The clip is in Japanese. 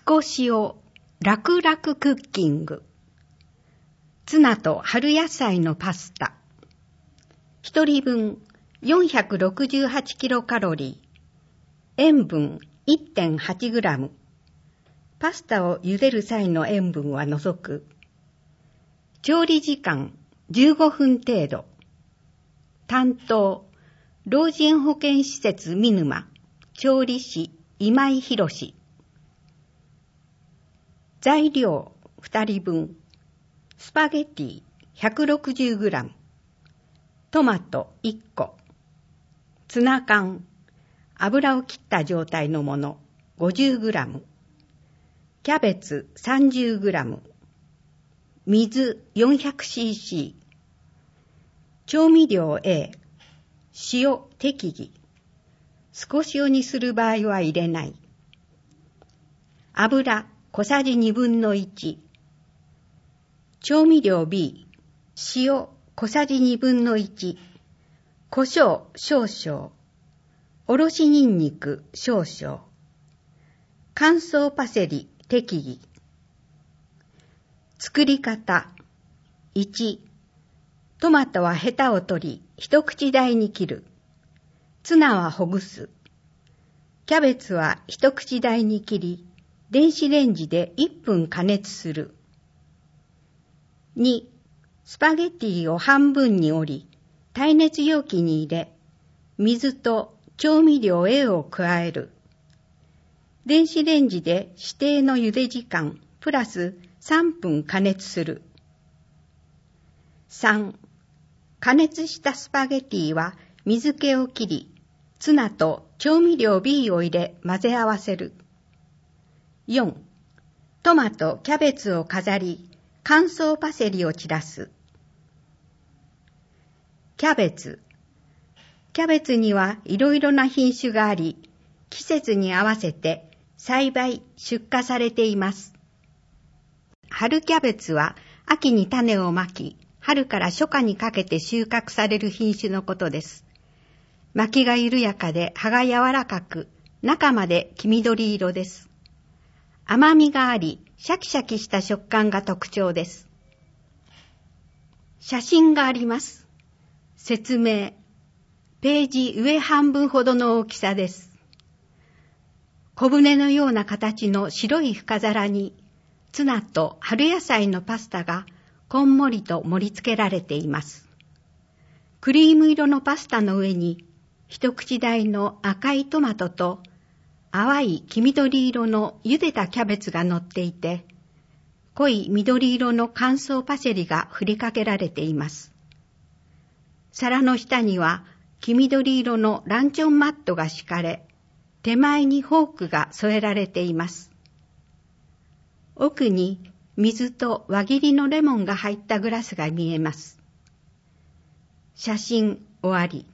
少しを楽々クッキング。ツナと春野菜のパスタ。1人分468キロカロリー。塩分 1.8 グラム。パスタを茹でる際の塩分は除く。調理時間15分程度。担当、老人保健施設見沼、調理師今井博。材料2人分。スパゲティ 160g。トマト1個。ツナ缶、油を切った状態のもの 50g。キャベツ 30g。水 400cc。調味料 A。塩適宜。少し塩にする場合は入れない。油小さじ1/2。調味料 B。塩小さじ1/2。胡椒少々。おろしにんにく少々。乾燥パセリ適宜。作り方。1、トマトはヘタを取り、一口大に切る。ツナはほぐす。キャベツは一口大に切り、電子レンジで1分加熱する。2、スパゲティを半分に折り、耐熱容器に入れ、水と調味料 A を加える。電子レンジで指定の茹で時間プラス3分加熱する。3、加熱したスパゲティは水気を切り、ツナと調味料 B を入れ混ぜ合わせる。4、トマト、キャベツを飾り、乾燥パセリを散らす。キャベツ。キャベツにはいろいろな品種があり、季節に合わせて栽培、出荷されています。春キャベツは秋に種をまき、春から初夏にかけて収穫される品種のことです。巻きが緩やかで葉が柔らかく、中まで黄緑色です。甘みがあり、シャキシャキした食感が特徴です。写真があります。説明。ページ上半分ほどの大きさです。小舟のような形の白い深皿に、ツナと春野菜のパスタがこんもりと盛り付けられています。クリーム色のパスタの上に、一口大の赤いトマトと、淡い黄緑色の茹でたキャベツが乗っていて、濃い緑色の乾燥パセリが振りかけられています。皿の下には黄緑色のランチョンマットが敷かれ、手前にフォークが添えられています。奥に水と輪切りのレモンが入ったグラスが見えます。写真終わり。